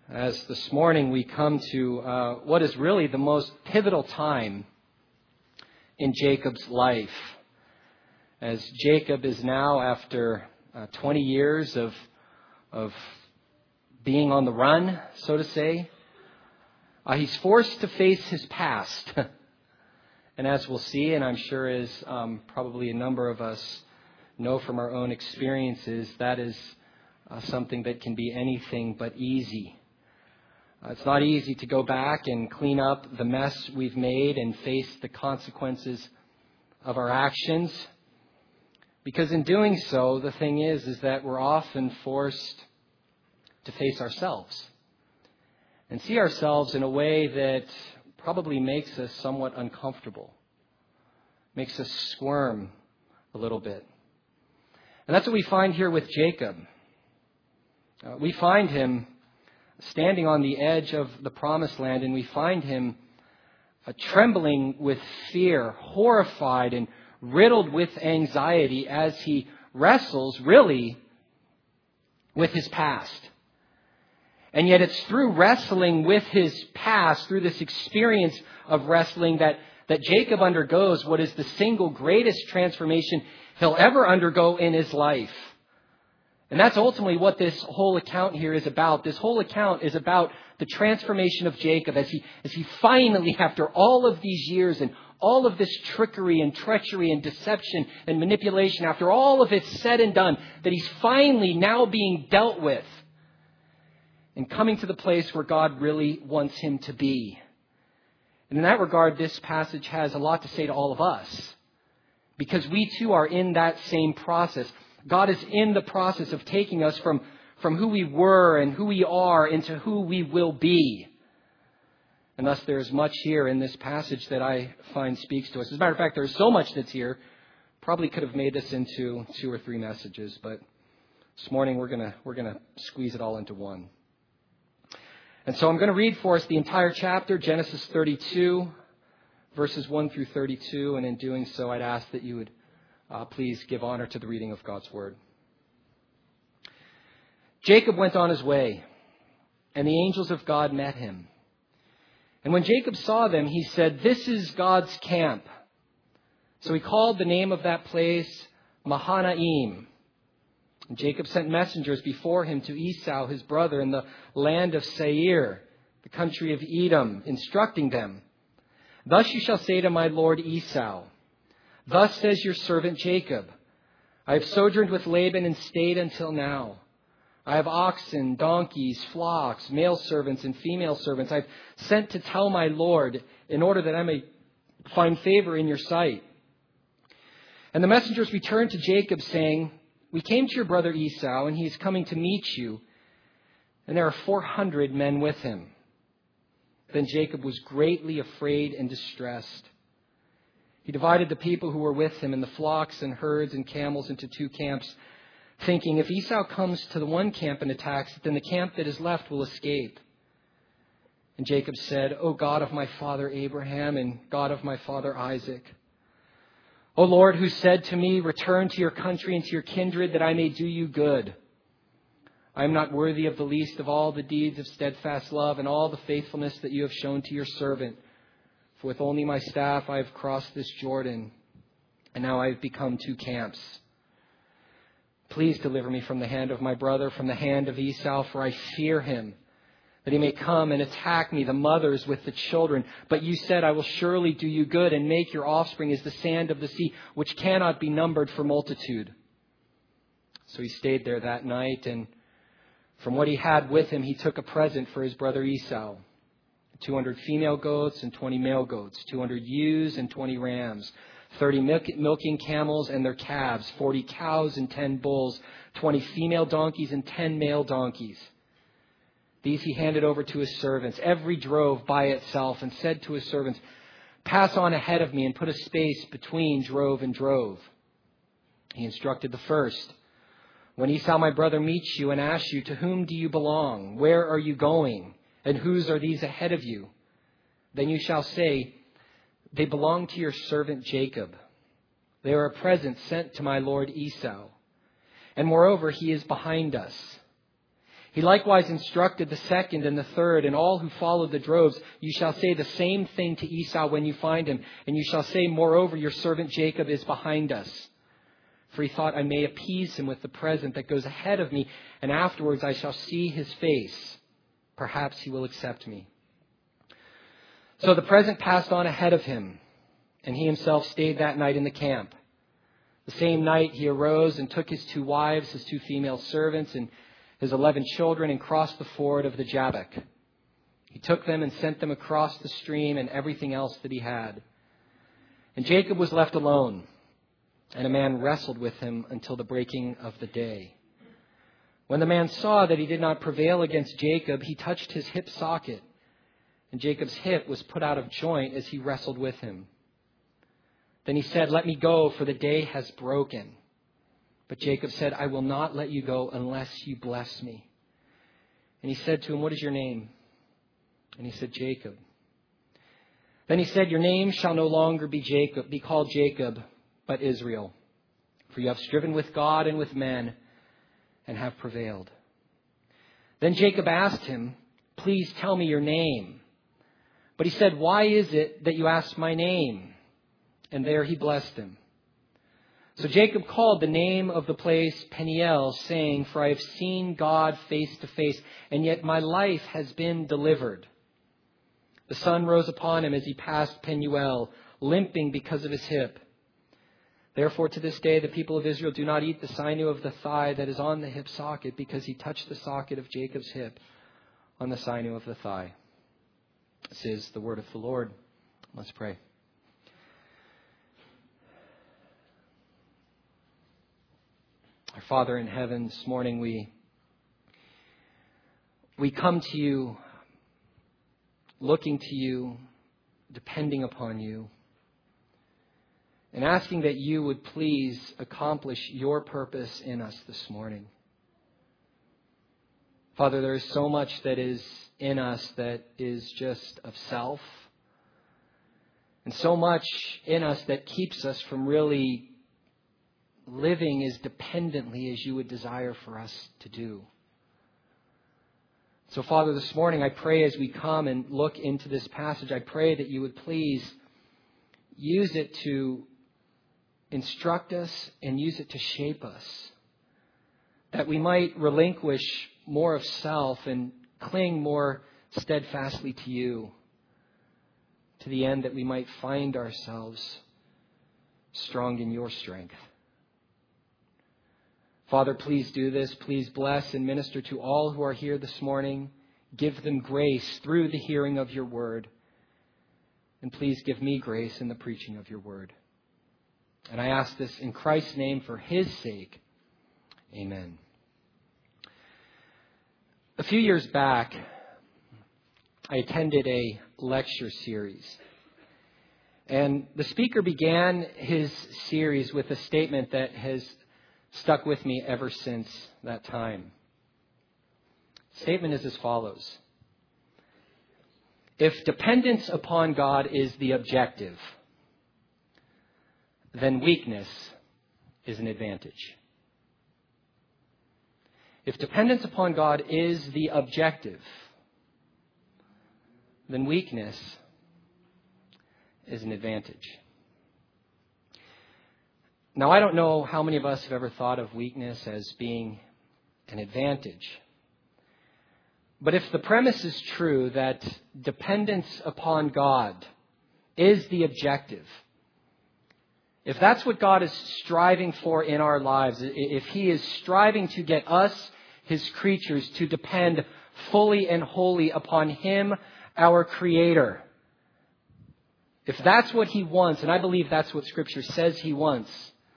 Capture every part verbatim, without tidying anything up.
As this morning we come to uh, what is really the most pivotal time in Jacob's life. As Jacob is now, after uh, twenty years of, of being on the run, so to say, uh, he's forced to face his past. And as we'll see, and I'm sure as um, probably a number of us know from our own experiences, that is uh, something that can be anything but easy. Uh, it's not easy to go back and clean up the mess we've made and face the consequences of our actions. Because in doing so, the thing is, is that we're often forced to face ourselves and see ourselves in a way that probably makes us somewhat uncomfortable, makes us squirm a little bit. And that's what we find here with Jacob. Uh, we find him standing on the edge of the promised land, and we find him uh, trembling with fear, horrified and riddled with anxiety as he wrestles really with his past. And yet it's through wrestling with his past, through this experience of wrestling, that, that Jacob undergoes what is the single greatest transformation he'll ever undergo in his life. And that's ultimately what this whole account here is about. This whole account is about the transformation of Jacob as he, as he finally, after all of these years and all of this trickery and treachery and deception and manipulation, after all of it's said and done, that he's finally now being dealt with and coming to the place where God really wants him to be. And in that regard, this passage has a lot to say to all of us, because we too are in that same process. God is in the process of taking us from, from who we were and who we are into who we will be. And thus there is much here in this passage that I find speaks to us. As a matter of fact, there's so much that's here, probably could have made this into two or three messages, but this morning we're gonna we're gonna squeeze it all into one. And so I'm going to read for us the entire chapter, Genesis thirty-two, verses one through thirty-two, and in doing so, I'd ask that you would Uh, please give honor to the reading of God's word. Jacob went on his way, and the angels of God met him. And when Jacob saw them, he said, "This is God's camp." So he called the name of that place Mahanaim. And Jacob sent messengers before him to Esau, his brother, in the land of Seir, the country of Edom, instructing them, "Thus you shall say to my lord Esau, Thus says your servant Jacob, I have sojourned with Laban and stayed until now. I have oxen, donkeys, flocks, male servants and female servants. I've sent to tell my Lord in order that I may find favor in your sight." And the messengers returned to Jacob saying, "We came to your brother Esau, and he is coming to meet you. And there are four hundred men with him." Then Jacob was greatly afraid and distressed. He divided the people who were with him and the flocks and herds and camels into two camps, thinking, if Esau comes to the one camp and attacks it, then the camp that is left will escape. And Jacob said, "O God of my father Abraham and God of my father Isaac, O Lord, who said to me, return to your country and to your kindred that I may do you good. I am not worthy of the least of all the deeds of steadfast love and all the faithfulness that you have shown to your servant. For with only my staff I have crossed this Jordan, and now I have become two camps. Please deliver me from the hand of my brother, from the hand of Esau, for I fear him, that he may come and attack me, the mothers with the children. But you said, I will surely do you good and make your offspring as the sand of the sea, which cannot be numbered for multitude." So he stayed there that night, and from what he had with him, he took a present for his brother Esau. two hundred female goats and twenty male goats, two hundred ewes and twenty rams, thirty milk- milking camels and their calves, forty cows and ten bulls, twenty female donkeys and ten male donkeys. These he handed over to his servants, every drove by itself, and said to his servants, "Pass on ahead of me and put a space between drove and drove." He instructed the first, "When Esau my brother meets you and asks you, to whom do you belong? Where are you going? And whose are these ahead of you? Then you shall say, they belong to your servant Jacob. They are a present sent to my lord Esau. And moreover, he is behind us. He likewise instructed the second and the third and all who followed the droves. You shall say the same thing to Esau when you find him. And you shall say, moreover, your servant Jacob is behind us. For he thought, I may appease him with the present that goes ahead of me, and afterwards I shall see his face. Perhaps he will accept me. So the present passed on ahead of him, and he himself stayed that night in the camp. The same night he arose and took his two wives, his two female servants, and his eleven children, and crossed the ford of the Jabbok. He took them and sent them across the stream and everything else that he had. And Jacob was left alone, and a man wrestled with him until the breaking of the day. When the man saw that he did not prevail against Jacob, he touched his hip socket, and Jacob's hip was put out of joint as he wrestled with him. Then he said, let me go, for the day has broken. But Jacob said, I will not let you go unless you bless me. And he said to him, what is your name? And he said, Jacob. Then he said, your name shall no longer be Jacob, be called Jacob, but Israel. For you have striven with God and with men and have prevailed. Then Jacob asked him, please tell me your name. But he said, why is it that you ask my name? And there he blessed him. So Jacob called the name of the place Peniel, saying, for I have seen God face to face, and yet my life has been delivered. The sun rose upon him as he passed Penuel, limping because of his hip. Therefore to this day the people of Israel do not eat the sinew of the thigh that is on the hip socket, because he touched the socket of Jacob's hip on the sinew of the thigh. This is the word of the Lord. Let's pray. Our Father in heaven, this morning we we come to you, looking to you, depending upon you, and asking that you would please accomplish your purpose in us this morning. Father, there is so much that is in us that is just of self, and so much in us that keeps us from really living as dependently as you would desire for us to do. So, Father, this morning I pray as we come and look into this passage, I pray that you would please use it to instruct us and use it to shape us, that we might relinquish more of self and cling more steadfastly to you, to the end that we might find ourselves strong in your strength. Father, please do this. Please bless and minister to all who are here this morning. Give them grace through the hearing of your word. And please give me grace in the preaching of your word. And I ask this in Christ's name for his sake. Amen. A few years back, I attended a lecture series. And the speaker began his series with a statement that has stuck with me ever since that time. The statement is as follows. If dependence upon God is the objective, then weakness is an advantage. If dependence upon God is the objective, then weakness is an advantage. Now, I don't know how many of us have ever thought of weakness as being an advantage. But if the premise is true that dependence upon God is the objective, if that's what God is striving for in our lives, if he is striving to get us, his creatures, to depend fully and wholly upon him, our Creator, if that's what he wants, and I believe that's what Scripture says he wants,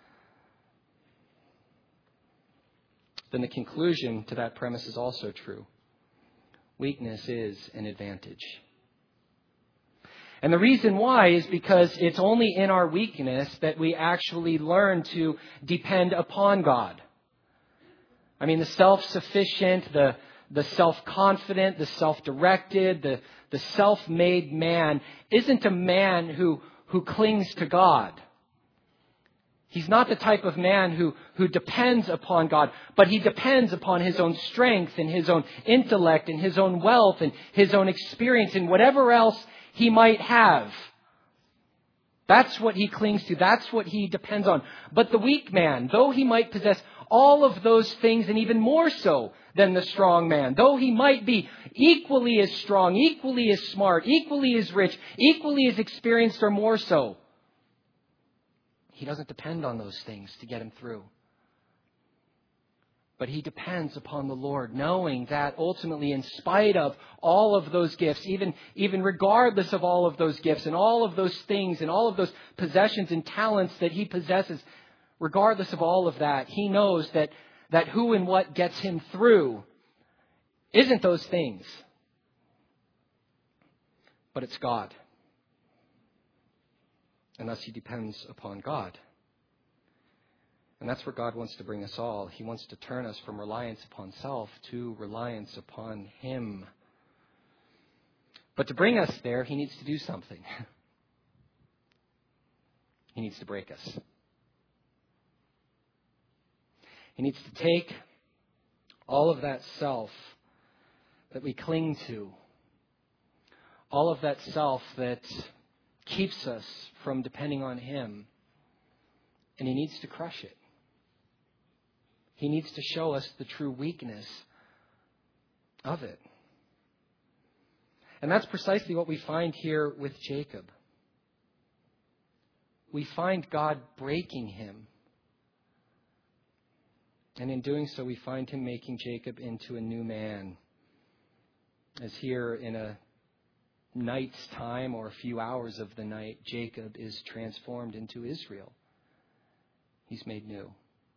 then the conclusion to that premise is also true. Weakness is an advantage. And the reason why is because it's only in our weakness that we actually learn to depend upon God. I mean, the self-sufficient, the, the self-confident, the self-directed, the, the self-made man isn't a man who, who clings to God. He's not the type of man who, who depends upon God, but he depends upon his own strength and his own intellect and his own wealth and his own experience and whatever else he might have. That's what he clings to. That's what he depends on. But the weak man, though he might possess all of those things and even more so than the strong man, though he might be equally as strong, equally as smart, equally as rich, equally as experienced or more so, he doesn't depend on those things to get him through. But he depends upon the Lord, knowing that ultimately, in spite of all of those gifts, even, even regardless of all of those gifts and all of those things and all of those possessions and talents that he possesses, regardless of all of that, he knows that, that who and what gets him through isn't those things, but it's God. And thus he depends upon God. And that's where God wants to bring us all. He wants to turn us from reliance upon self to reliance upon Him. But to bring us there, He needs to do something. He needs to break us. He needs to take all of that self that we cling to, all of that self that keeps us from depending on Him, and He needs to crush it. He needs to show us the true weakness of it. And that's precisely what we find here with Jacob. We find God breaking him. And in doing so, we find Him making Jacob into a new man. As here in a night's time or a few hours of the night, Jacob is transformed into Israel. He's made new.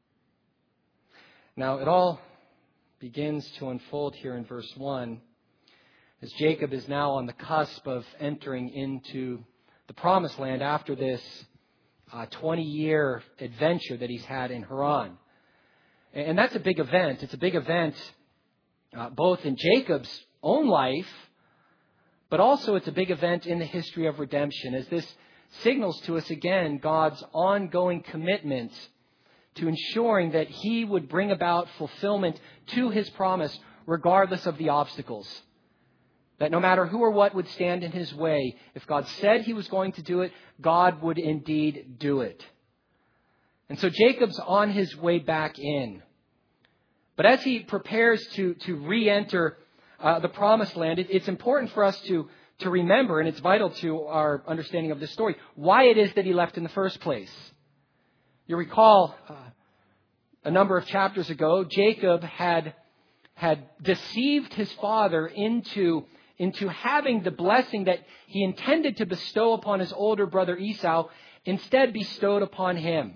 Now, it all begins to unfold here in verse one, as Jacob is now on the cusp of entering into the promised land after this uh, twenty-year adventure that he's had in Haran. And that's a big event. It's a big event uh, both in Jacob's own life, but also it's a big event in the history of redemption, as this signals to us again God's ongoing commitment to ensuring that He would bring about fulfillment to His promise regardless of the obstacles. That no matter who or what would stand in His way, if God said He was going to do it, God would indeed do it. And so Jacob's on his way back in. But as he prepares to, to re-enter uh, the promised land, it, it's important for us to, to remember, and it's vital to our understanding of this story, why it is that he left in the first place. You recall uh, a number of chapters ago, Jacob had, had deceived his father into, into having the blessing that he intended to bestow upon his older brother Esau, instead bestowed upon him.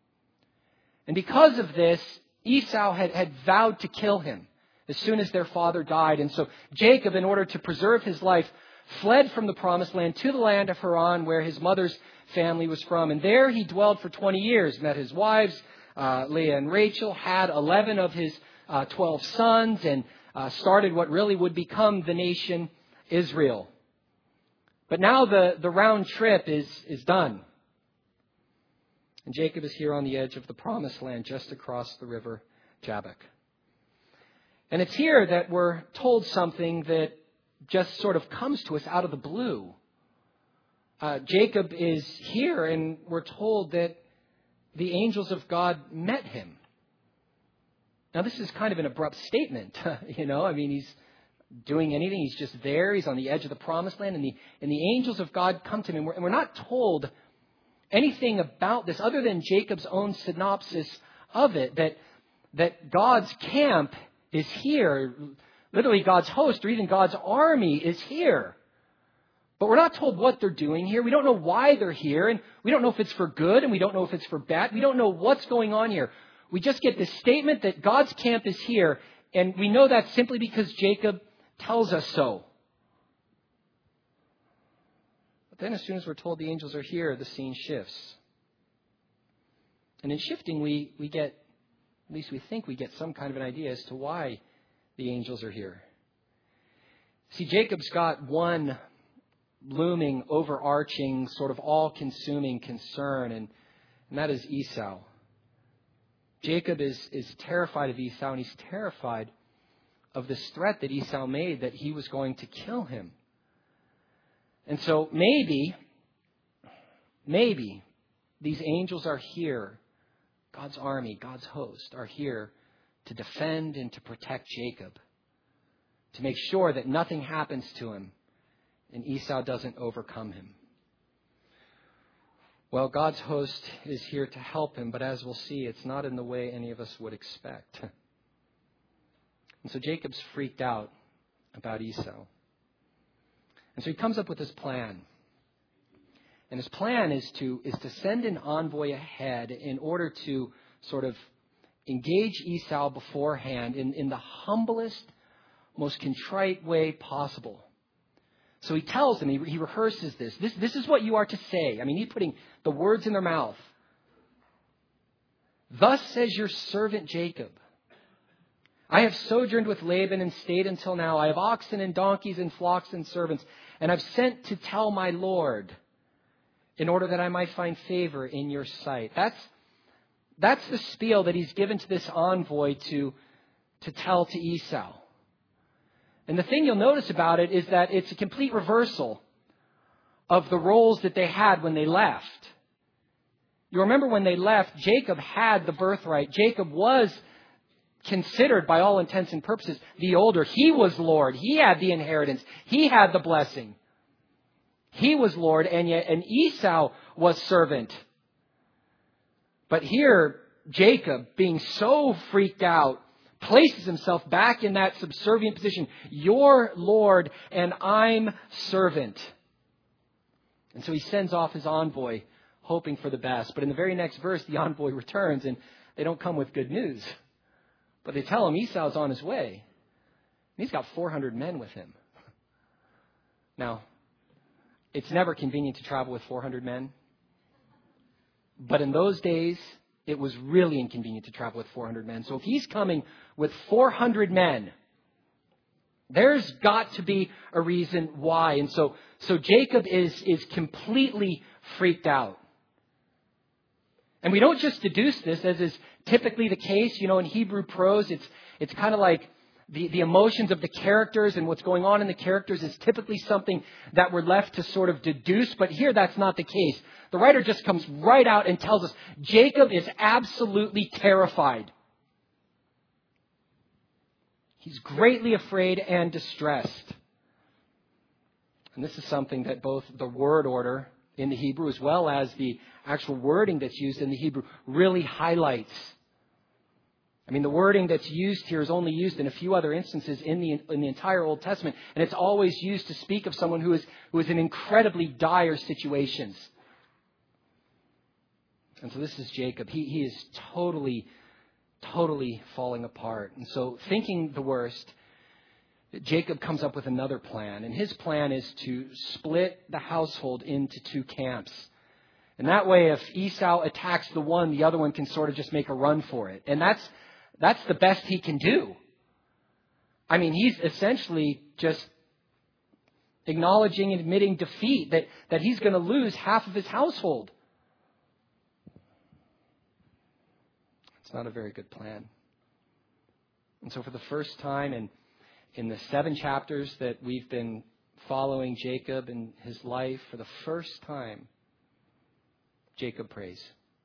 And because of this, Esau had, had vowed to kill him as soon as their father died. And so Jacob, in order to preserve his life, fled from the promised land to the land of Haran, where his mother's family was from. And there he dwelled for twenty years, met his wives, uh, Leah and Rachel, had eleven of his uh, twelve sons, and uh, started what really would become the nation Israel. But now the, the round trip is, is done. And Jacob is here on the edge of the promised land, just across the river Jabbok. And it's here that we're told something that just sort of comes to us out of the blue. Uh, Jacob is here, and we're told that the angels of God met him. Now, this is kind of an abrupt statement, you know. I mean, he's doing anything. He's just there. He's on the edge of the promised land, and the, and the angels of God come to him. And we're, and we're not told anything about this other than Jacob's own synopsis of it, that, that God's camp is here. Literally, God's host or even God's army is here. But we're not told what they're doing here. We don't know why they're here. And we don't know if it's for good, and we don't know if it's for bad. We don't know what's going on here. We just get this statement that God's camp is here. And we know that simply because Jacob tells us so. But then as soon as we're told the angels are here, the scene shifts. And in shifting, we, we get, at least we think we get some kind of an idea as to why the angels are here. See, Jacob's got one looming, overarching, sort of all-consuming concern. And, And that is Esau. Jacob is, is terrified of Esau, and he's terrified of this threat that Esau made that he was going to kill him. And so maybe, maybe these angels are here, God's army, God's host, are here to defend and to protect Jacob, to make sure that nothing happens to him and Esau doesn't overcome him. Well, God's host is here to help him, but as we'll see, it's not in the way any of us would expect. And so Jacob's freaked out about Esau. And so he comes up with this plan. And his plan is to, is to send an envoy ahead in order to sort of engage Esau beforehand in, in the humblest, most contrite way possible. So he tells them, he, he rehearses this. this. This is what you are to say. I mean, he's putting the words in their mouth. Thus says your servant Jacob, I have sojourned with Laban and stayed until now. I have oxen and donkeys and flocks and servants. And I've sent to tell my Lord in order that I might find favor in your sight. That's, that's the spiel that he's given to this envoy to, to tell to Esau. And the thing you'll notice about it is that it's a complete reversal of the roles that they had when they left. You remember when they left, Jacob had the birthright. Jacob was considered, by all intents and purposes, the older. He was Lord. He had the inheritance. He had the blessing. He was Lord, and yet and Esau was servant. But here, Jacob, being so freaked out, places himself back in that subservient position. You're Lord and I'm servant. And so he sends off his envoy, hoping for the best. But in the very next verse, the envoy returns and they don't come with good news. But they tell him Esau's on his way. And he's got four hundred men with him. Now, it's never convenient to travel with four hundred men. But in those days, it was really inconvenient to travel with four hundred men. So if he's coming with four hundred men, there's got to be a reason why. And so, so Jacob is, is completely freaked out. And we don't just deduce this, as is typically the case. You know, in Hebrew prose, it's, it's kind of like the, the emotions of the characters and what's going on in the characters is typically something that we're left to sort of deduce. But here, that's not the case. The writer just comes right out and tells us Jacob is absolutely terrified. He's greatly afraid and distressed. And this is something that both the word order in the Hebrew as well as the actual wording that's used in the Hebrew really highlights. I mean, the wording that's used here is only used in a few other instances in the in the entire Old Testament. And it's always used to speak of someone who is who is in incredibly dire situations. And so this is Jacob. He, he is totally, totally falling apart. And so thinking the worst, Jacob comes up with another plan. And his plan is to split the household into two camps. And that way, if Esau attacks the one, the other one can sort of just make a run for it. And that's that's the best he can do. I mean, he's essentially just acknowledging and admitting defeat, that, that he's going to lose half of his household. It's not a very good plan. And so for the first time in, in the seven chapters that we've been following Jacob and his life, for the first time, Jacob prays.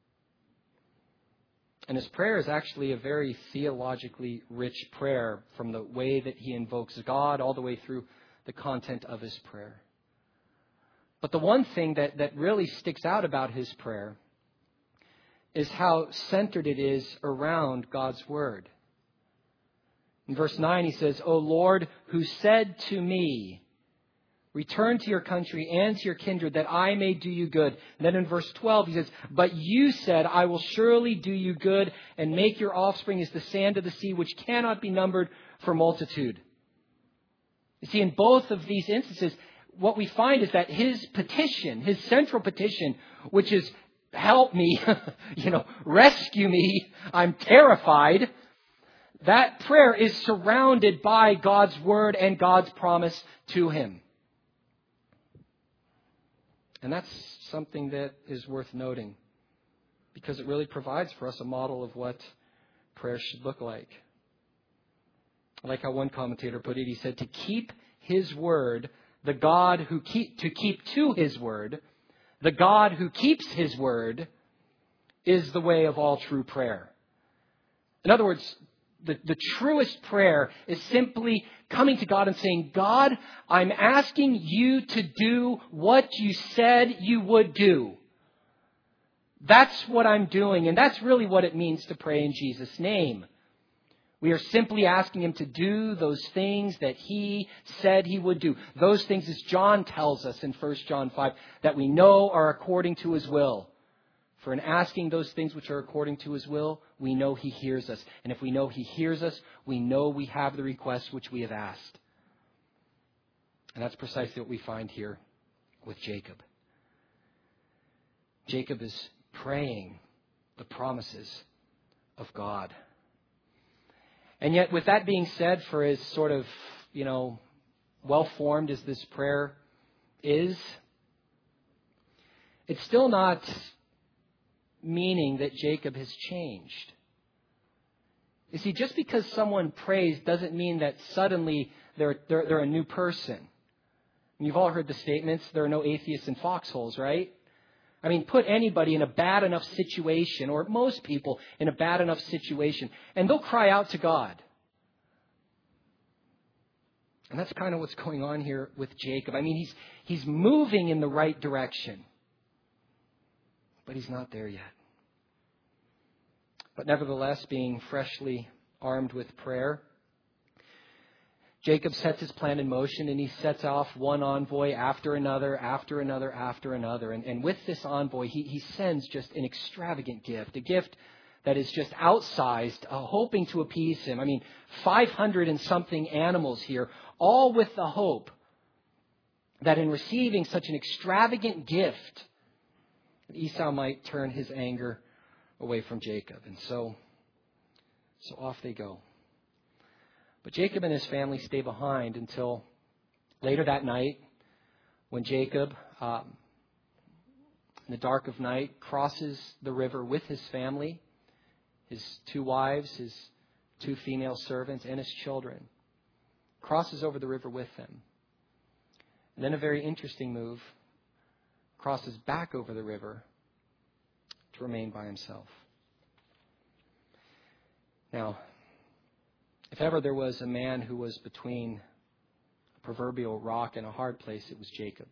And his prayer is actually a very theologically rich prayer, from the way that he invokes God all the way through the content of his prayer. But the one thing that, that really sticks out about his prayer is how centered it is around God's word. In verse nine, he says, O Lord, who said to me, return to your country and to your kindred, that I may do you good. And then in verse twelve, he says, but you said, I will surely do you good and make your offspring as the sand of the sea, which cannot be numbered for multitude. You see, in both of these instances, what we find is that his petition, his central petition, which is, help me, you know, rescue me, I'm terrified. That prayer is surrounded by God's word and God's promise to him. And that's something that is worth noting. because it really provides for us a model of what prayer should look like. I like how one commentator put it. He said, to keep His word, the God who keep, to keep to His word, the God who keeps His word is the way of all true prayer. In other words, the, the truest prayer is simply coming to God and saying, God, I'm asking you to do what you said you would do. That's what I'm doing. And that's really what it means to pray in Jesus' name. We are simply asking Him to do those things that He said He would do. Those things, as John tells us in First John five, that we know are according to His will. For in asking those things which are according to His will, we know He hears us. And if we know He hears us, we know we have the request which we have asked. And that's precisely what we find here with Jacob. Jacob is praying the promises of God. And yet, with that being said, for as sort of, you know, well-formed as this prayer is, it's still not meaning that Jacob has changed. You see, just because someone prays doesn't mean that suddenly they're, they're, they're a new person. And you've all heard the statements, there are no atheists in foxholes, right? I mean, put anybody in a bad enough situation, or most people in a bad enough situation, and they'll cry out to God. And that's kind of what's going on here with Jacob. I mean, he's he's moving in the right direction, but he's not there yet. But nevertheless, being freshly armed with prayer, Jacob sets his plan in motion, and he sets off one envoy after another, after another, after another. And, and with this envoy, he, he sends just an extravagant gift, a gift that is just outsized, uh, hoping to appease him. I mean, five hundred and something animals here, all with the hope that in receiving such an extravagant gift, Esau might turn his anger away from Jacob. And so, so off they go. But Jacob and his family stay behind until later that night, when Jacob, um, in the dark of night, crosses the river with his family, his two wives, his two female servants, and his children. Crosses over the river with them. And then a very interesting move, crosses back over the river to remain by himself. Now, if ever there was a man who was between a proverbial rock and a hard place, it was Jacob.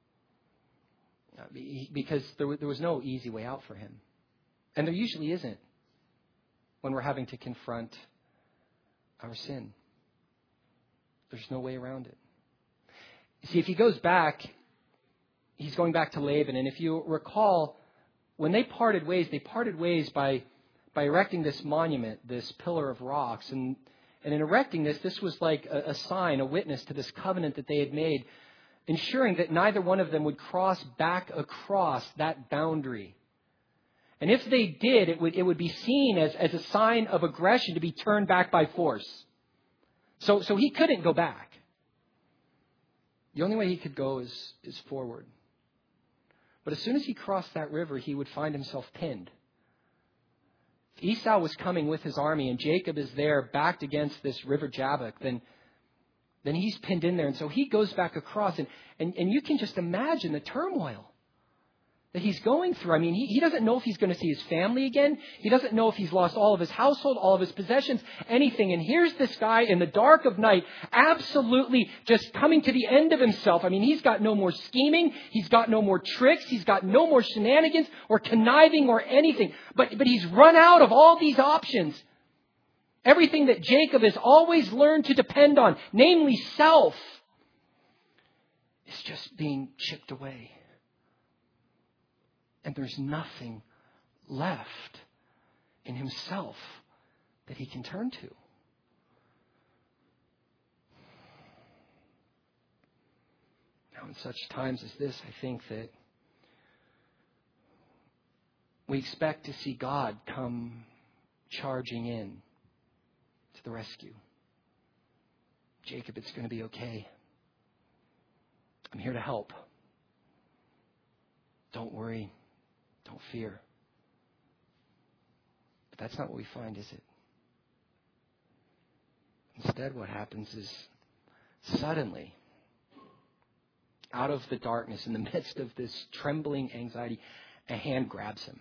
Because there was no easy way out for him. And there usually isn't when we're having to confront our sin. There's no way around it. You see, if he goes back, he's going back to Laban. And if you recall, when they parted ways, they parted ways by, by erecting this monument, this pillar of rocks. And And in erecting this, this was like a, a sign, a witness to this covenant that they had made, ensuring that neither one of them would cross back across that boundary. And if they did, it would, it would be seen as, as a sign of aggression to be turned back by force. So, so he couldn't go back. The only way he could go is, is forward. But as soon as he crossed that river, he would find himself pinned. Esau was coming with his army and Jacob is there backed against this river Jabbok, then, then he's pinned in there. And so he goes back across and, and, and you can just imagine the turmoil that he's going through. I mean, he, he doesn't know if he's going to see his family again. He doesn't know if he's lost all of his household, all of his possessions, anything. And here's this guy in the dark of night, absolutely just coming to the end of himself. I mean, he's got no more scheming. He's got no more tricks. He's got no more shenanigans or conniving or anything. But, but he's run out of all these options. Everything that Jacob has always learned to depend on, namely self, is just being chipped away. And there's nothing left in himself that he can turn to. Now, in such times as this, I think that we expect to see God come charging in to the rescue. Jacob, it's going to be okay. I'm here to help. Don't worry. Don't fear. But that's not what we find, is it? Instead, what happens is suddenly, out of the darkness, in the midst of this trembling anxiety, a hand grabs him.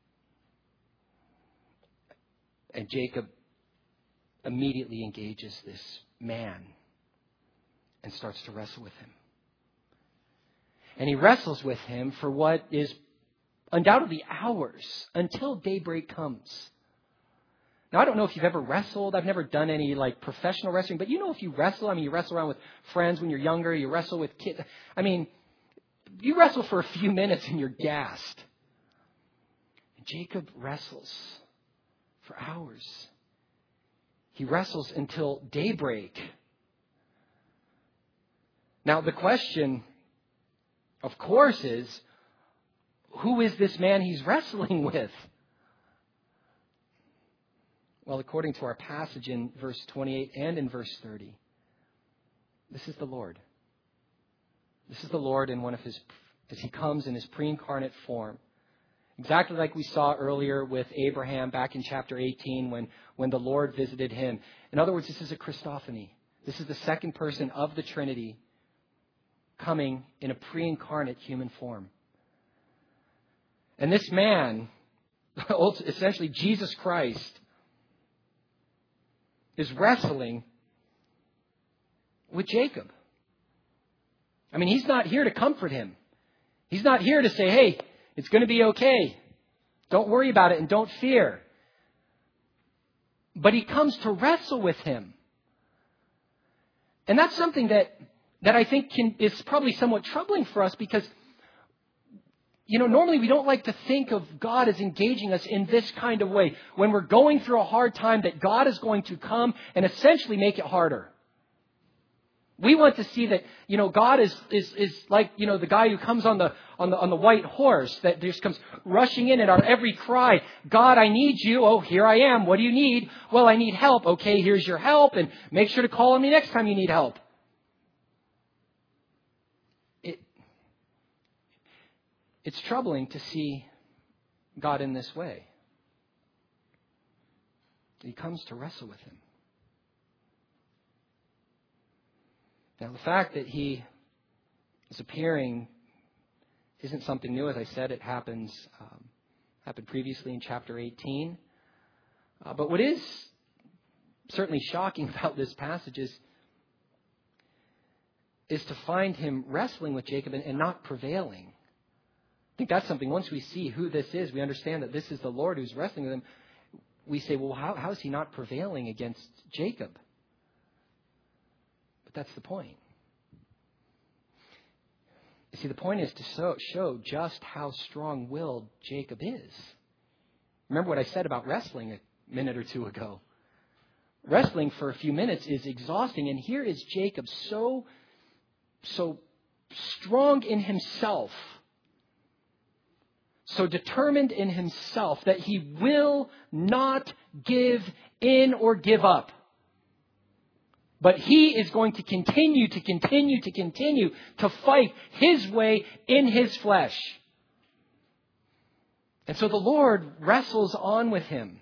And Jacob immediately engages this man and starts to wrestle with him. And he wrestles with him for what is undoubtedly hours until daybreak comes. Now, I don't know if you've ever wrestled. I've never done any like professional wrestling, but you know if you wrestle, I mean, you wrestle around with friends when you're younger, you wrestle with kids. I mean, you wrestle for a few minutes and you're gassed. And Jacob wrestles for hours. He wrestles until daybreak. Now, the question, of course, is, who is this man he's wrestling with? Well, according to our passage in verse twenty-eight and in verse thirty, this is the Lord. This is the Lord in one of his, as he comes in his pre-incarnate form. Exactly like we saw earlier with Abraham back in chapter eighteen when, when the Lord visited him. In other words, this is a Christophany. This is the second person of the Trinity coming in a pre-incarnate human form. And this man, essentially Jesus Christ, is wrestling with Jacob. I mean, he's not here to comfort him. He's not here to say, hey, it's going to be okay. Don't worry about it and don't fear. But he comes to wrestle with him. And that's something that, that I think can, is probably somewhat troubling for us because, you know, normally we don't like to think of God as engaging us in this kind of way. When we're going through a hard time, that God is going to come and essentially make it harder. We want to see that, you know, God is, is, is like, you know, the guy who comes on the, on the, on the white horse that just comes rushing in at our every cry. God, I need you. Oh, here I am. What do you need? Well, I need help. Okay, here's your help. And make sure to call on me next time you need help. It, it's troubling to see God in this way. He comes to wrestle with him. Now, the fact that he is appearing isn't something new. As I said, it happens um, happened previously in chapter eighteen. Uh, but what is certainly shocking about this passage is, is to find him wrestling with Jacob and, and not prevailing. I think that's something, once we see who this is, we understand that this is the Lord who's wrestling with him. We say, well, how, how is he not prevailing against Jacob? But that's the point. You see, the point is to so, show just how strong-willed Jacob is. Remember what I said about wrestling a minute or two ago. Wrestling for a few minutes is exhausting, and here is Jacob so, so strong in himself, so determined in himself that he will not give in or give up. But he is going to continue to continue to continue to fight his way in his flesh. And so the Lord wrestles on with him.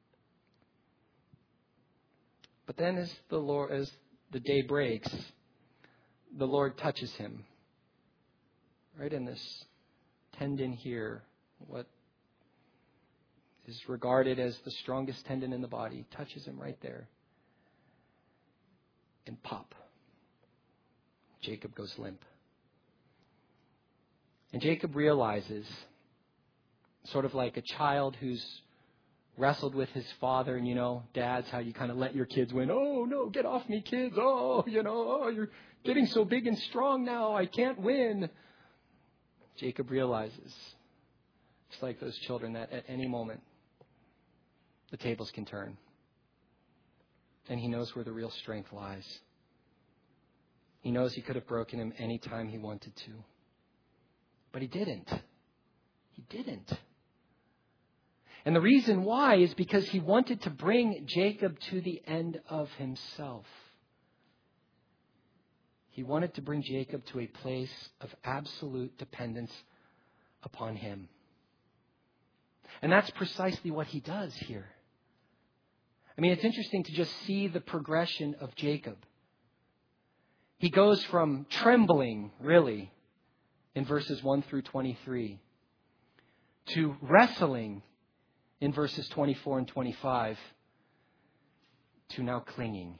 But then as the Lord, as the day breaks, the Lord touches him. Right in this tendon here, what is regarded as the strongest tendon in the body, touches him right there. And pop, Jacob goes limp. And Jacob realizes, sort of like a child who's wrestled with his father, and you know, dads, how you kind of let your kids win. Oh, no, get off me, kids. Oh, you know, oh, you're getting so big and strong now. I can't win. Jacob realizes, it's like those children, that at any moment, the tables can turn. And he knows where the real strength lies. He knows he could have broken him any time he wanted to. But he didn't. He didn't. And the reason why is because he wanted to bring Jacob to the end of himself. He wanted to bring Jacob to a place of absolute dependence upon him. And that's precisely what he does here. I mean, it's interesting to just see the progression of Jacob. He goes from trembling, really, in verses one through twenty-three, to wrestling in verses twenty-four and twenty-five, to now clinging.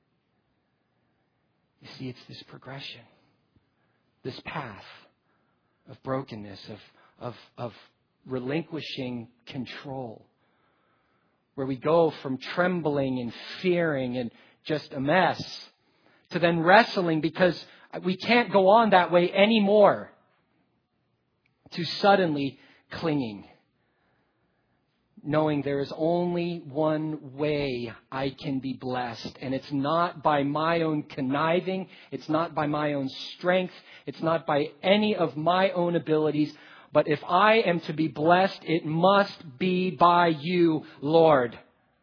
You see, it's this progression, this path of brokenness, of, of, of relinquishing control, where we go from trembling and fearing and just a mess to then wrestling because we can't go on that way anymore, to suddenly clinging, knowing there is only one way I can be blessed. And it's not by my own conniving. It's not by my own strength. It's not by any of my own abilities. But if I am to be blessed, it must be by you, Lord.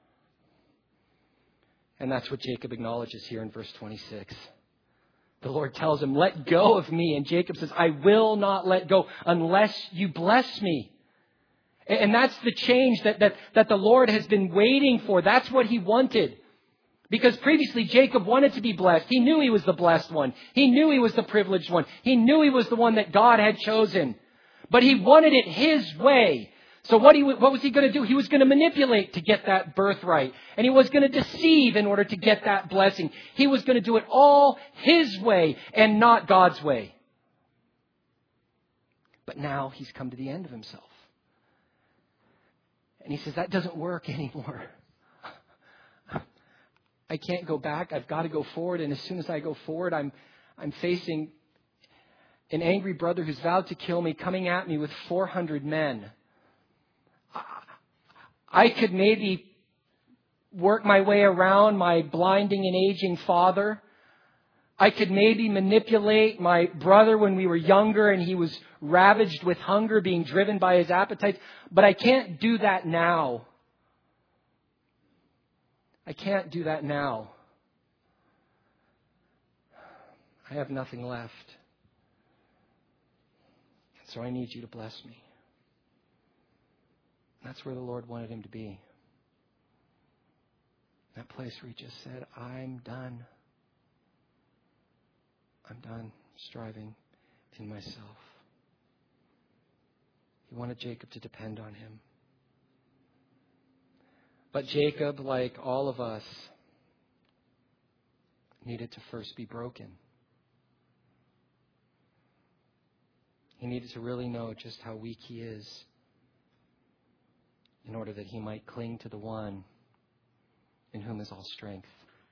And that's what Jacob acknowledges here in verse twenty-six. The Lord tells him, let go of me. And Jacob says, I will not let go unless you bless me. And that's the change that, that, that the Lord has been waiting for. That's what he wanted. Because previously Jacob wanted to be blessed. He knew he was the blessed one. He knew he was the privileged one. He knew he was the one that God had chosen. But he wanted it his way. So what, he, what was he going to do? He was going to manipulate to get that birthright. And he was going to deceive in order to get that blessing. He was going to do it all his way and not God's way. But now he's come to the end of himself. And he says, that doesn't work anymore. I can't go back. I've got to go forward. And as soon as I go forward, I'm, I'm facing an angry brother who's vowed to kill me, coming at me with four hundred men. I could maybe work my way around my blinding and aging father. I could maybe manipulate my brother when we were younger and he was ravaged with hunger, being driven by his appetites. But I can't do that now. I can't do that now. I have nothing left. So I need you to bless me. That's where the Lord wanted him to be. That place where he just said, I'm done. I'm done striving in myself. He wanted Jacob to depend on him. But Jacob, like all of us, needed to first be broken. He needed to really know just how weak he is in order that he might cling to the one in whom is all strength.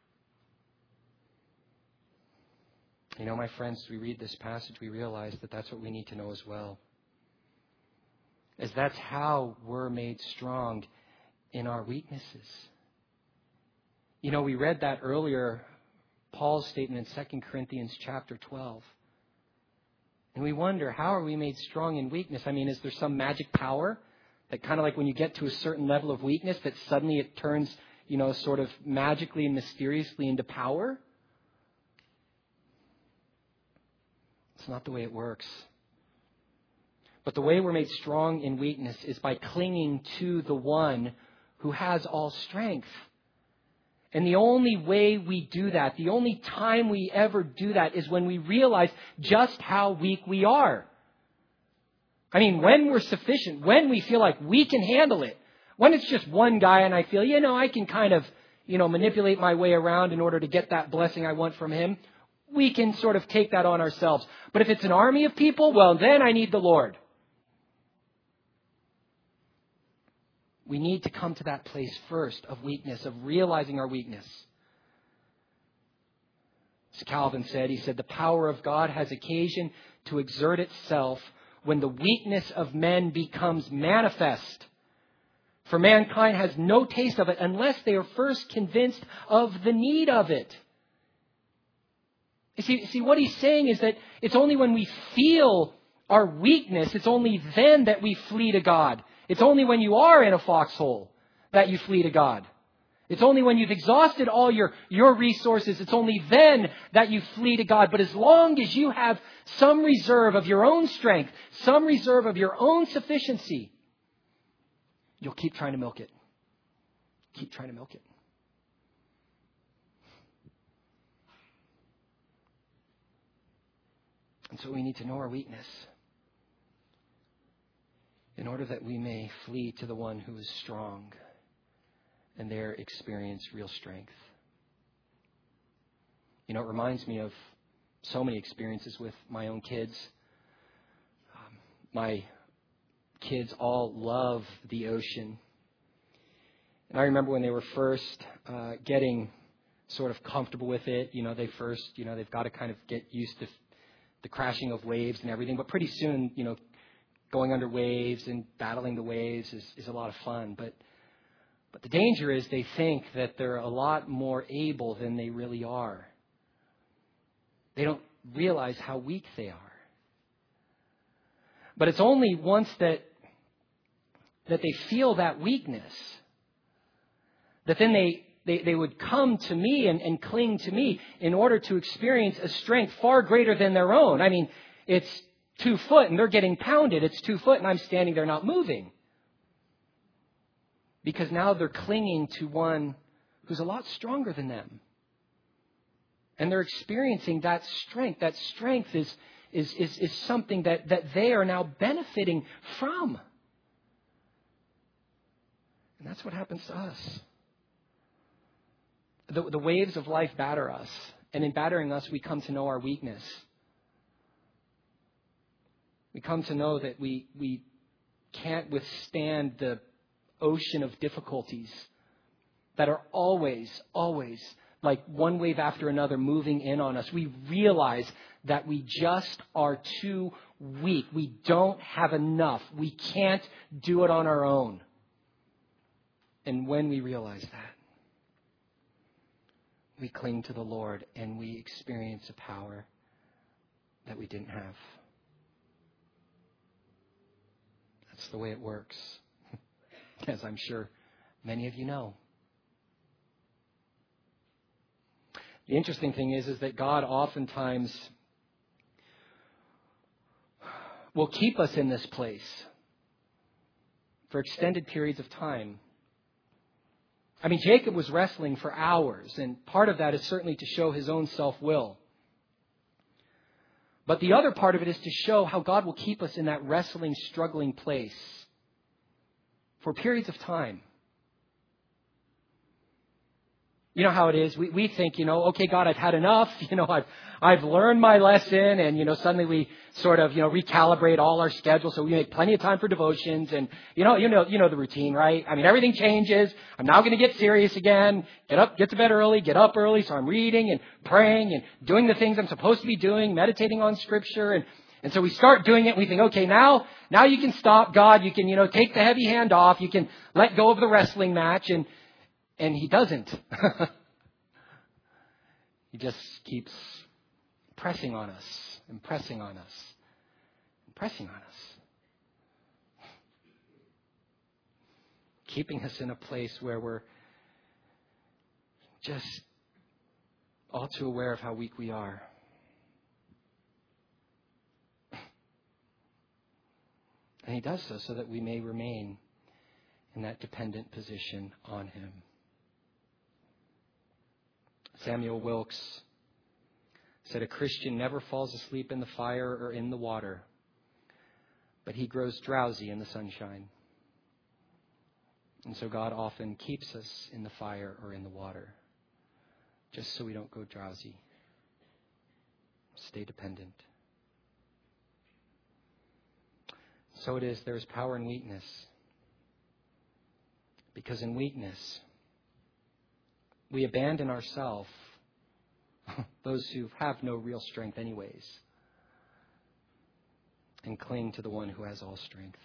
You know, my friends, as we read this passage, we realize that that's what we need to know as well. As that's how we're made strong in our weaknesses. You know, we read that earlier, Paul's statement in Second Corinthians chapter twelve. And we wonder, how are we made strong in weakness? I mean, is there some magic power that kind of like when you get to a certain level of weakness that suddenly it turns, you know, sort of magically and mysteriously into power? It's not the way it works. But the way we're made strong in weakness is by clinging to the one who has all strength. And the only way we do that, the only time we ever do that is when we realize just how weak we are. I mean, when we're sufficient, when we feel like we can handle it, when it's just one guy and I feel, you know, I can kind of, you know, manipulate my way around in order to get that blessing I want from him, we can sort of take that on ourselves. But if it's an army of people, well, then I need the Lord. We need to come to that place first of weakness, of realizing our weakness. As Calvin said, he said, the power of God has occasion to exert itself when the weakness of men becomes manifest. For mankind has no taste of it unless they are first convinced of the need of it. You see, see, what he's saying is that it's only when we feel our weakness, it's only then that we flee to God. It's only when you are in a foxhole that you flee to God. It's only when you've exhausted all your, your resources, it's only then that you flee to God. But as long as you have some reserve of your own strength, some reserve of your own sufficiency, you'll keep trying to milk it. Keep trying to milk it. And so we need to know our weakness in order that we may flee to the one who is strong and there experience real strength. You know, it reminds me of so many experiences with my own kids. Um, my kids all love the ocean. And I remember when they were first uh, getting sort of comfortable with it, you know, they first, you know, they've got to kind of get used to the crashing of waves and everything. But pretty soon, you know, going under waves and battling the waves is, is a lot of fun. But but the danger is they think that they're a lot more able than they really are. They don't realize how weak they are. But it's only once that that they feel that weakness that then they, they, they would come to me and, and cling to me in order to experience a strength far greater than their own. I mean, it's two foot and they're getting pounded. It's two foot and I'm standing there not moving. Because now they're clinging to one who's a lot stronger than them. And they're experiencing that strength. That strength is, is, is, is something that, that they are now benefiting from. And that's what happens to us. The, the waves of life batter us. And in battering us, we come to know our weakness. We come to know that we, we can't withstand the ocean of difficulties that are always, always like one wave after another moving in on us. We realize that we just are too weak. We don't have enough. We can't do it on our own. And when we realize that, we cling to the Lord and we experience a power that we didn't have. That's the way it works, as I'm sure many of you know. The interesting thing is, is that God oftentimes will keep us in this place for extended periods of time. I mean, Jacob was wrestling for hours, and part of that is certainly to show his own self-will. But the other part of it is to show how God will keep us in that wrestling, struggling place for periods of time. You know how it is. We we think, you know, okay, God, I've had enough. You know, I've I've learned my lesson, and you know, suddenly we sort of you know recalibrate all our schedules so we make plenty of time for devotions, and you know, you know, you know the routine, right? I mean, everything changes. I'm now going to get serious again. Get up, get to bed early, get up early. So I'm reading and praying and doing the things I'm supposed to be doing, meditating on Scripture, and and so we start doing it. And we think, okay, now now you can stop, God. You can you know take the heavy hand off. You can let go of the wrestling match, and. And he doesn't. He just keeps pressing on us and pressing on us and pressing on us. Keeping us in a place where we're just all too aware of how weak we are. And he does so so that we may remain in that dependent position on him. Samuel Wilkes said, a Christian never falls asleep in the fire or in the water, but he grows drowsy in the sunshine. And so God often keeps us in the fire or in the water, just so we don't go drowsy. Stay dependent. So it is, there is power in weakness. Because in weakness, we abandon ourselves, those who have no real strength anyways, and cling to the one who has all strength.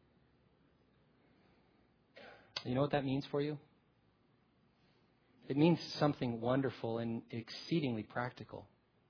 You know what that means for you? It means something wonderful and exceedingly practical.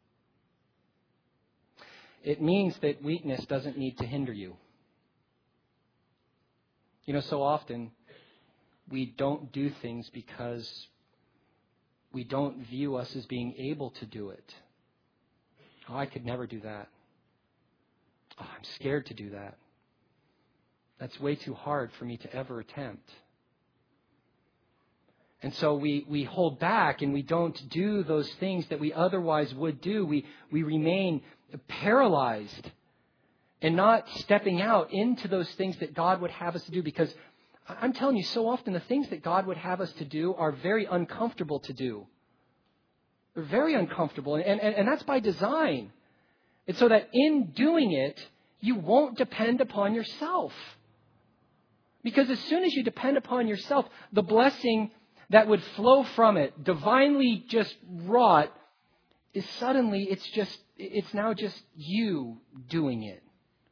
It means that weakness doesn't need to hinder you. You know, so often we don't do things because we don't view us as being able to do it. Oh, I could never do that. Oh, I'm scared to do that. That's way too hard for me to ever attempt. And so we, we hold back and we don't do those things that we otherwise would do. We, we remain paralyzed and not stepping out into those things that God would have us to do. Because I'm telling you, so often the things that God would have us to do are very uncomfortable to do. They're very uncomfortable. And, and, and that's by design. It's so that in doing it, you won't depend upon yourself. Because as soon as you depend upon yourself, the blessing that would flow from it, divinely just wrought, is suddenly, it's just, it's now just you doing it.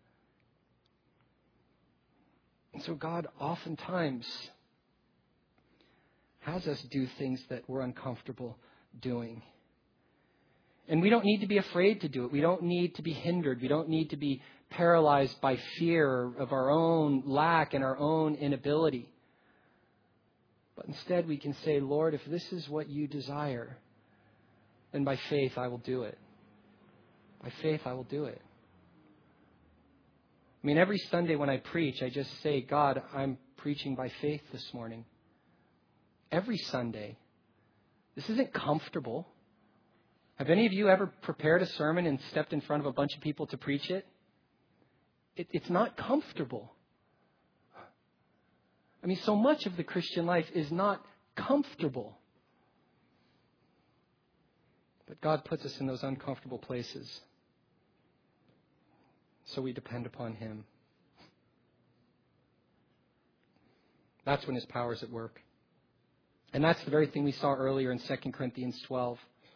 And so God oftentimes has us do things that we're uncomfortable doing. And we don't need to be afraid to do it. We don't need to be hindered. We don't need to be paralyzed by fear of our own lack and our own inability. But instead we can say, Lord, if this is what you desire, then by faith I will do it. By faith I will do it. I mean, every Sunday when I preach, I just say, God, I'm preaching by faith this morning. Every Sunday. This isn't comfortable. Have any of you ever prepared a sermon and stepped in front of a bunch of people to preach it? it it's not comfortable. I mean, so much of the Christian life is not comfortable. But God puts us in those uncomfortable places. So we depend upon Him. That's when His power is at work. And that's the very thing we saw earlier in Second Corinthians twelve.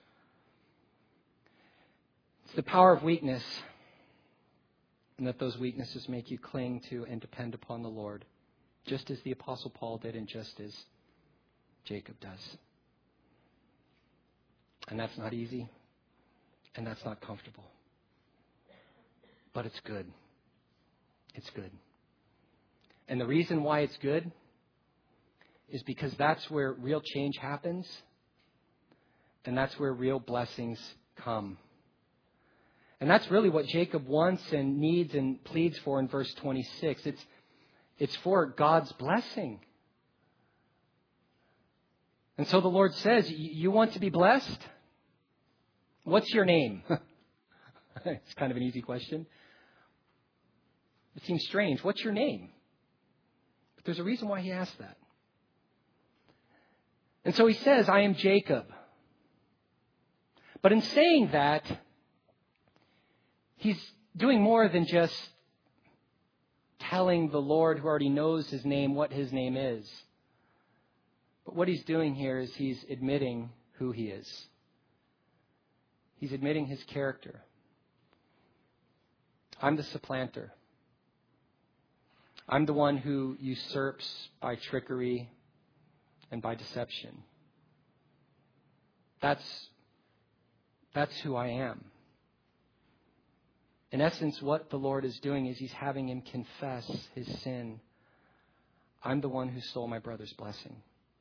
It's the power of weakness. And that those weaknesses make you cling to and depend upon the Lord. Just as the Apostle Paul did and just as Jacob does. And that's not easy. And that's not comfortable. But it's good. It's good. And the reason why it's good is because that's where real change happens. And that's where real blessings come. And that's really what Jacob wants and needs and pleads for in verse twenty-six. It's, it's for God's blessing. And so the Lord says, you want to be blessed? What's your name? It's kind of an easy question. It seems strange. What's your name? But there's a reason why he asked that. And so he says, I am Jacob. But in saying that, he's doing more than just telling the Lord who already knows his name what his name is. But what he's doing here is he's admitting who he is. He's admitting his character. I'm the supplanter. I'm the one who usurps by trickery and by deception. That's, that's who I am. In essence, what the Lord is doing is he's having him confess his sin. I'm the one who stole my brother's blessing.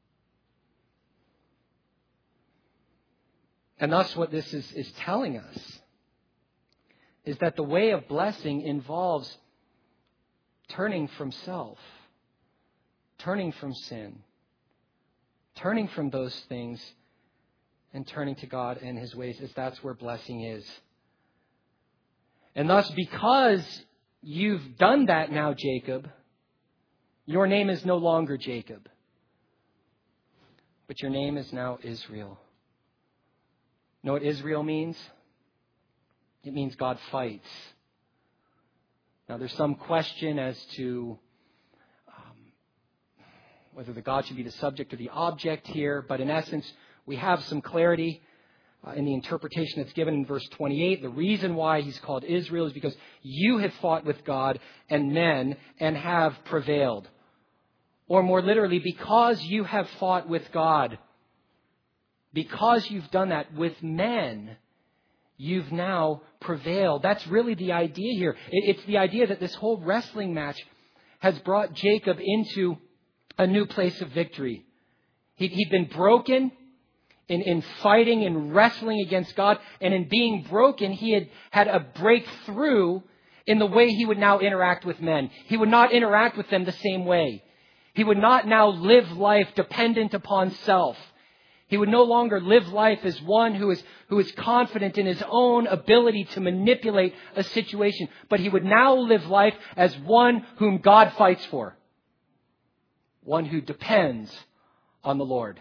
And thus what this is, is telling us is that the way of blessing involves turning from self, turning from sin, turning from those things, and turning to God and his ways, as that's where blessing is. And thus, because you've done that now, Jacob, your name is no longer Jacob, but your name is now Israel. You know what Israel means? It means God fights. Now, there's some question as to um, whether the God should be the subject or the object here, but in essence, we have some clarity uh, in the interpretation that's given in verse twenty-eight. The reason why he's called Israel is because you have fought with God and men and have prevailed. Or more literally, because you have fought with God, because you've done that with men, you've now prevailed. That's really the idea here. It's the idea that this whole wrestling match has brought Jacob into a new place of victory. He'd, he'd been broken in, in fighting and wrestling against God. And in being broken, he had had a breakthrough in the way he would now interact with men. He would not interact with them the same way. He would not now live life dependent upon self. He would no longer live life as one who is, who is confident in his own ability to manipulate a situation. But he would now live life as one whom God fights for. One who depends on the Lord.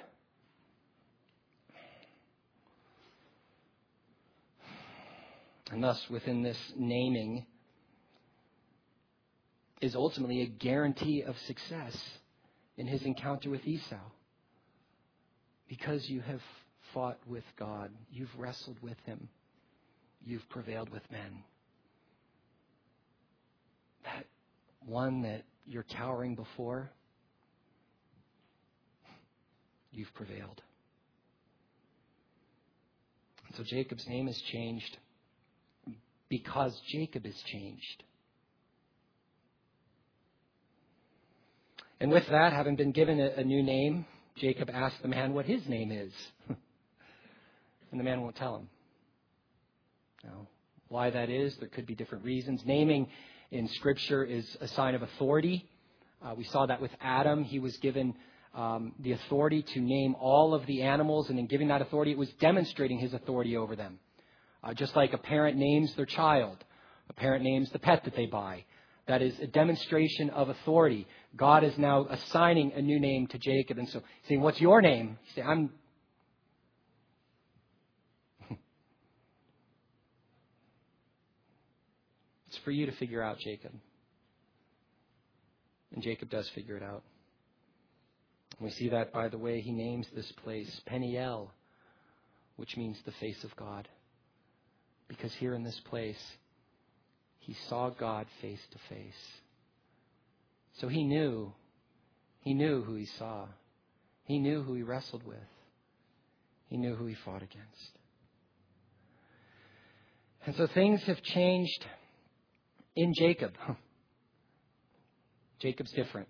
And thus, within this naming is ultimately a guarantee of success in his encounter with Esau. Because you have fought with God, you've wrestled with him, you've prevailed with men. That one that you're cowering before, you've prevailed. And so Jacob's name has changed because Jacob has changed. And with that, having been given a, a new name, Jacob asked the man what his name is. And the man won't tell him. Now, why that is, there could be different reasons. Naming in Scripture is a sign of authority. Uh, we saw that with Adam. He was given um, the authority to name all of the animals. And in giving that authority, it was demonstrating his authority over them. Uh, just like a parent names their child. A parent names the pet that they buy. That is a demonstration of authority. God is now assigning a new name to Jacob. And so saying, what's your name? He said, I'm... It's for you to figure out, Jacob. And Jacob does figure it out. And we see that by the way he names this place Peniel, which means the face of God. Because here in this place, he saw God face to face. So he knew, he knew who he saw. He knew who he wrestled with. He knew who he fought against. And so things have changed in Jacob. Jacob's different.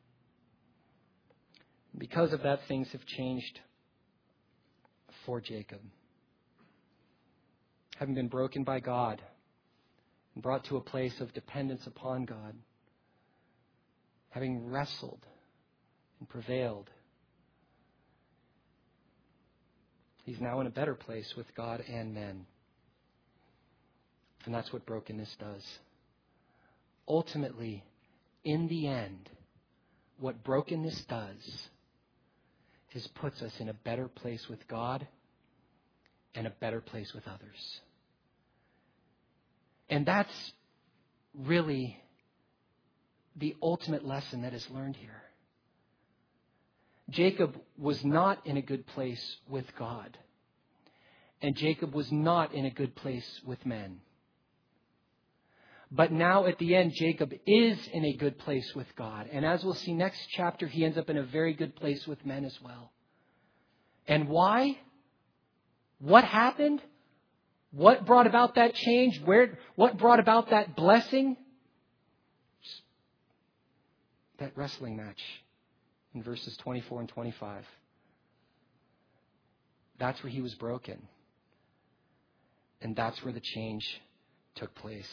Because of that, things have changed for Jacob. Having been broken by God, and brought to a place of dependence upon God, having wrestled and prevailed, he's now in a better place with God and men. And that's what brokenness does. Ultimately, in the end, what brokenness does is puts us in a better place with God and a better place with others. And that's really the ultimate lesson that is learned here. Jacob was not in a good place with God. And Jacob was not in a good place with men. But now at the end, Jacob is in a good place with God. And as we'll see next chapter, he ends up in a very good place with men as well. And why? What happened? What brought about that change? Where? What brought about that blessing? That wrestling match in verses twenty-four and twenty-five. That's where he was broken. And that's where the change took place.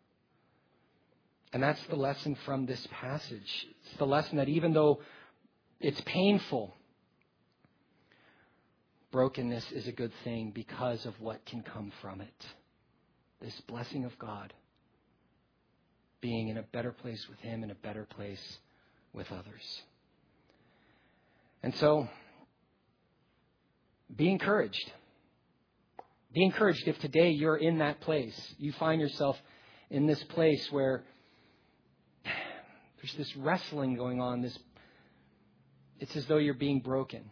And that's the lesson from this passage. It's the lesson that even though it's painful, brokenness is a good thing because of what can come from it. This blessing of God. Being in a better place with Him, in a better place with others. And so, be encouraged. Be encouraged if today you're in that place. You find yourself in this place where there's this wrestling going on. This, it's as though you're being broken.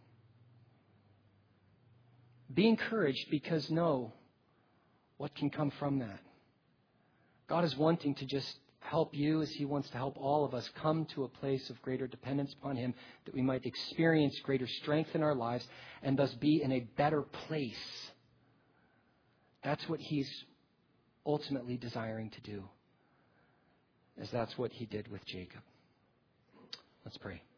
Be encouraged because know what can come from that. God is wanting to just help you as He wants to help all of us come to a place of greater dependence upon Him, that we might experience greater strength in our lives and thus be in a better place. That's what He's ultimately desiring to do, as that's what He did with Jacob. Let's pray.